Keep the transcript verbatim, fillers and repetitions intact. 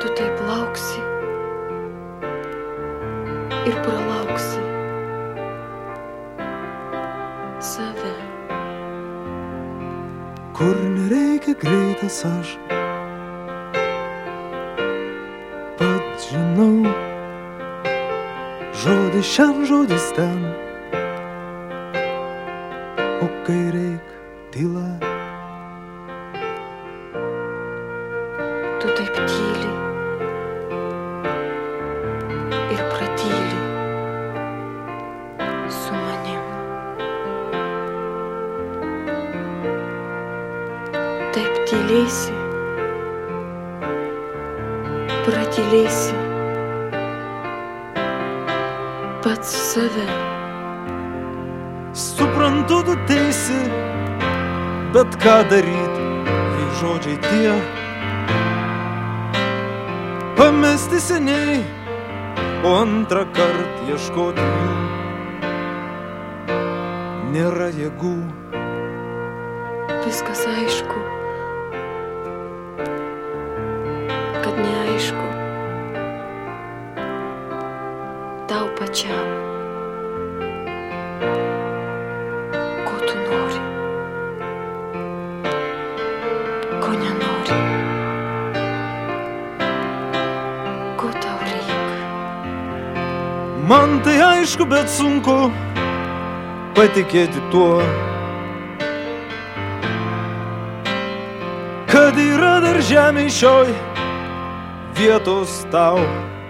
Tu taip lauksi ir pralauksi save. Kur nereikia greitas aš pats žinau, žodis šiandien, žodis ten, o kai reik tyla. Tu taip tyli ir pratyli su manim. Taip tylėsi, pratylėsi pats save. Suprantu, tu teisi, bet ką daryt, jei žodžiai tie pamesti seniai, o antrą kart ieškoti jų nėra jėgų. Viskas aišku, kad neaišku tau pačiam, ko tu nori, ko nenori, ko tau reik. Man tai aišku, bet sunku patikėti tuo, kad yra dar žemėj šioj vietos tau.